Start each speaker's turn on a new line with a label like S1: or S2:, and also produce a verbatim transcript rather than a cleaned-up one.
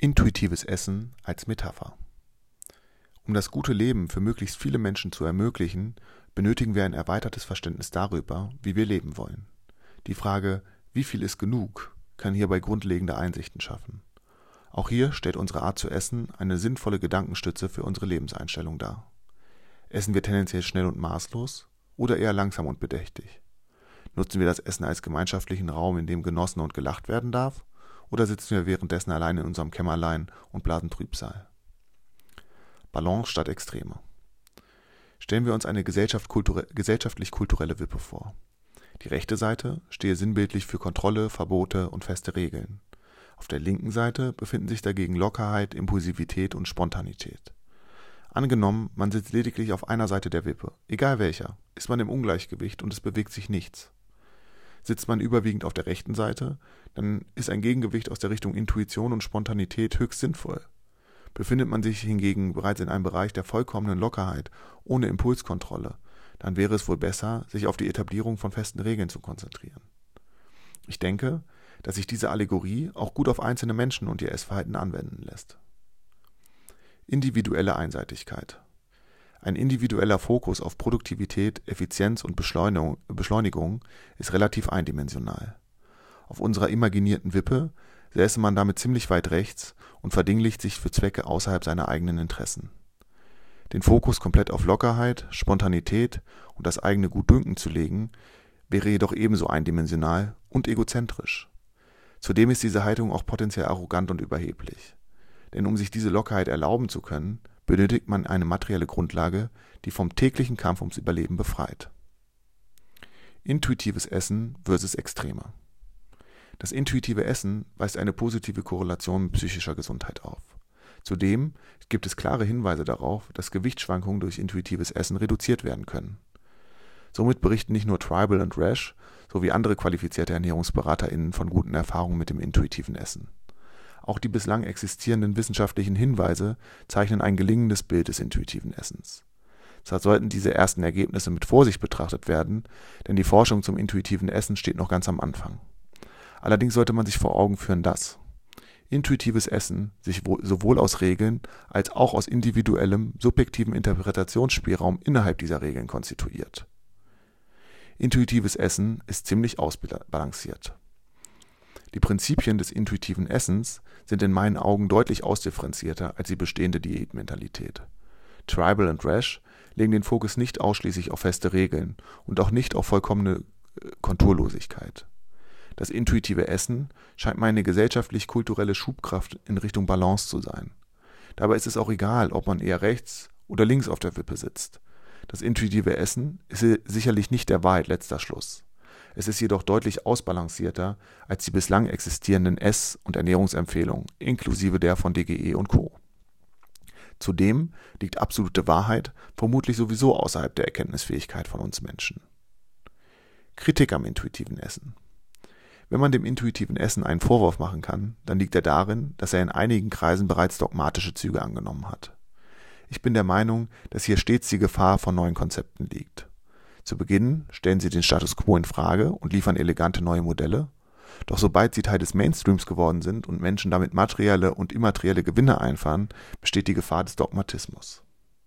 S1: Intuitives Essen als Metapher. Um das gute Leben für möglichst viele Menschen zu ermöglichen, benötigen wir ein erweitertes Verständnis darüber, wie wir leben wollen. Die Frage, wie viel ist genug, kann hierbei grundlegende Einsichten schaffen. Auch hier stellt unsere Art zu essen eine sinnvolle Gedankenstütze für unsere Lebenseinstellung dar. Essen wir tendenziell schnell und maßlos oder eher langsam und bedächtig? Nutzen wir das Essen als gemeinschaftlichen Raum, in dem genossen und gelacht werden darf? Oder sitzen wir währenddessen allein in unserem Kämmerlein und blasen Trübsal? Balance statt Extreme. Stellen wir uns eine Gesellschaft kulture- gesellschaftlich-kulturelle Wippe vor. Die rechte Seite stehe sinnbildlich für Kontrolle, Verbote und feste Regeln. Auf der linken Seite befinden sich dagegen Lockerheit, Impulsivität und Spontanität. Angenommen, man sitzt lediglich auf einer Seite der Wippe, egal welcher, ist man im Ungleichgewicht und es bewegt sich nichts. Sitzt man überwiegend auf der rechten Seite, dann ist ein Gegengewicht aus der Richtung Intuition und Spontanität höchst sinnvoll. Befindet man sich hingegen bereits in einem Bereich der vollkommenen Lockerheit, ohne Impulskontrolle, dann wäre es wohl besser, sich auf die Etablierung von festen Regeln zu konzentrieren. Ich denke, dass sich diese Allegorie auch gut auf einzelne Menschen und ihr Essverhalten anwenden lässt. Individuelle Einseitigkeit. Ein individueller Fokus auf Produktivität, Effizienz und Beschleunigung, Beschleunigung ist relativ eindimensional. Auf unserer imaginierten Wippe säße man damit ziemlich weit rechts und verdinglicht sich für Zwecke außerhalb seiner eigenen Interessen. Den Fokus komplett auf Lockerheit, Spontanität und das eigene Gutdünken zu legen, wäre jedoch ebenso eindimensional und egozentrisch. Zudem ist diese Haltung auch potenziell arrogant und überheblich. Denn um sich diese Lockerheit erlauben zu können, benötigt man eine materielle Grundlage, die vom täglichen Kampf ums Überleben befreit. Intuitives Essen versus Extreme. Das intuitive Essen weist eine positive Korrelation mit psychischer Gesundheit auf. Zudem gibt es klare Hinweise darauf, dass Gewichtsschwankungen durch intuitives Essen reduziert werden können. Somit berichten nicht nur Tribal und Rash sowie andere qualifizierte ErnährungsberaterInnen von guten Erfahrungen mit dem intuitiven Essen. Auch die bislang existierenden wissenschaftlichen Hinweise zeichnen ein gelingendes Bild des intuitiven Essens. Zwar sollten diese ersten Ergebnisse mit Vorsicht betrachtet werden, denn die Forschung zum intuitiven Essen steht noch ganz am Anfang. Allerdings sollte man sich vor Augen führen, dass intuitives Essen sich sowohl aus Regeln als auch aus individuellem, subjektivem Interpretationsspielraum innerhalb dieser Regeln konstituiert. Intuitives Essen ist ziemlich ausbalanciert. Die Prinzipien des intuitiven Essens sind in meinen Augen deutlich ausdifferenzierter als die bestehende Diätmentalität. Tribal und Rash legen den Fokus nicht ausschließlich auf feste Regeln und auch nicht auf vollkommene Konturlosigkeit. Das intuitive Essen scheint meine gesellschaftlich-kulturelle Schubkraft in Richtung Balance zu sein. Dabei ist es auch egal, ob man eher rechts oder links auf der Wippe sitzt. Das intuitive Essen ist sicherlich nicht der Wahrheit letzter Schluss. Es ist jedoch deutlich ausbalancierter als die bislang existierenden Ess- und Ernährungsempfehlungen, inklusive der von D G E und Co. Zudem liegt absolute Wahrheit vermutlich sowieso außerhalb der Erkenntnisfähigkeit von uns Menschen. Kritik am intuitiven Essen. Wenn man dem intuitiven Essen einen Vorwurf machen kann, dann liegt er darin, dass er in einigen Kreisen bereits dogmatische Züge angenommen hat. Ich bin der Meinung, dass hier stets die Gefahr von neuen Konzepten liegt. Zu Beginn stellen sie den Status quo in Frage und liefern elegante neue Modelle, doch sobald sie Teil des Mainstreams geworden sind und Menschen damit materielle und immaterielle Gewinne einfahren, besteht die Gefahr des Dogmatismus.